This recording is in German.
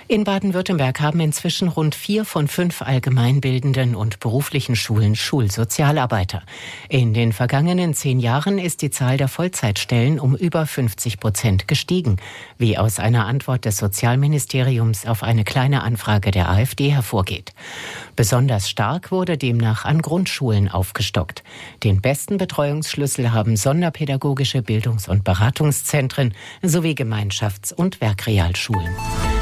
In Baden-Württemberg haben inzwischen rund 4 von 5 allgemeinbildenden und beruflichen Schulen Schulsozialarbeiter. In den vergangenen 10 Jahren ist die Zahl der Vollzeitstellen um über 50% gestiegen, wie aus einer Antwort des Sozialministeriums auf eine kleine Anfrage der AfD hervorgeht. Besonders stark wurde demnach an Grundschulen aufgestockt. Den besten Betreuungsschlüssel haben sonderpädagogische Bildungs- und Beratungszentren sowie Gemeinschafts- und Werkrealschulen.